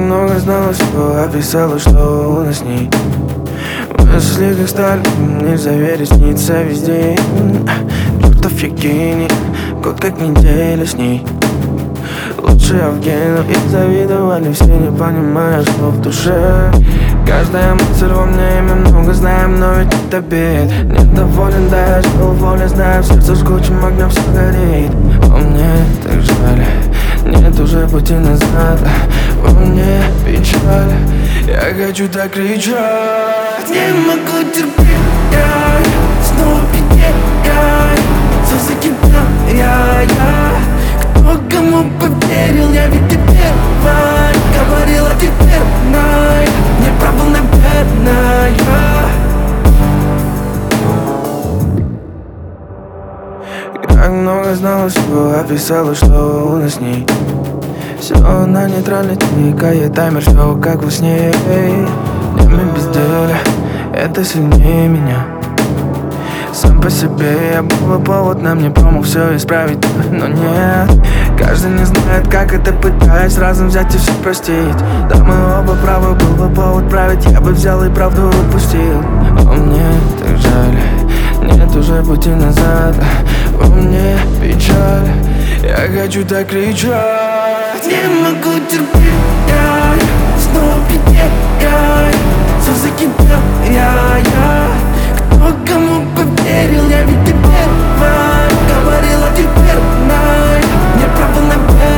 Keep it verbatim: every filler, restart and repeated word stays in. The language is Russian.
много знала всего, описала, что у нас с ней. Мысли как сталь, нельзя верить, снится везде. Чертов я гений, год как неделя с ней. Лучше Евгену и завидовали все, не понимая, что в душе. Каждая мысль во мне, мы много знаем, но ведь это бед. Не доволен, да я жил воле, знаю, в сердце жгучим огнем все горит. О, мне так жаль, нет уже пути назад. Во мне печаль, я хочу так кричать. Не могу терпеть, я снова потеряй. Все за тебя, я, я. Кто кому поверил, я ведь ты первая говорила, теперь знай. Не прав был, наверное. Как много знала всего, описала, что у нас с ней. Все на нейтральной, тикает таймер, все как во сне. Днями безделия, это сильнее меня. Сам по себе я был повод, нам не промах все исправить, но нет. Каждый не знает, как это, пытаясь разом взять и все простить. Да, мы оба правы, был бы повод править, я бы взял и правду упустил. О, мне так жаль, нет уже пути назад. Во мне печаль, я хочу так кричать. Не могу терпеть, я снова потеряй. Все за тебя, я, я. Кто кому поверил, я ведь ты первая говорила, теперь знай. Не прав был, наверное.